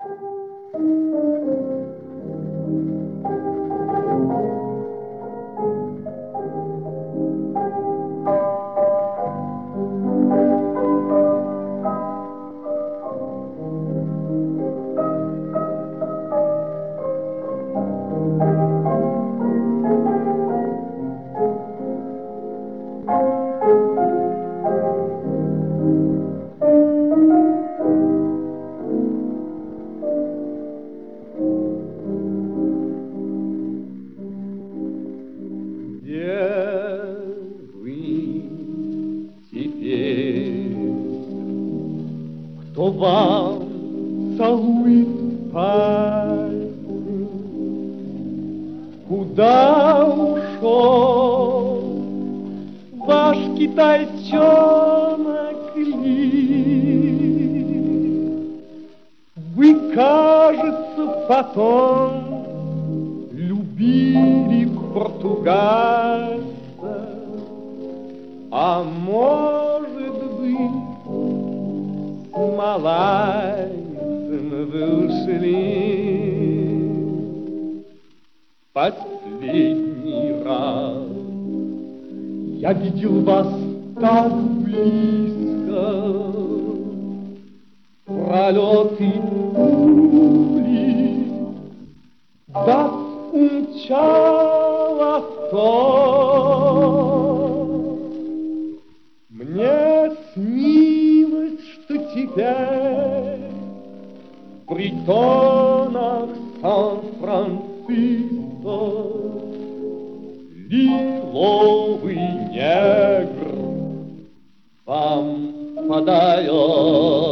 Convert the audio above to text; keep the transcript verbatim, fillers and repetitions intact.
Кто вам целует пальцы, куда ушел ваш китайчонок Ли? Вы, кажется, потом любили португальца, а может быть, с малайцем вы ушли. Последний раз я видел вас так близко, пролеты пули вас умчало то. Мне снилось, что теперь в притонах Сан-Франциско лиловый негр вам подает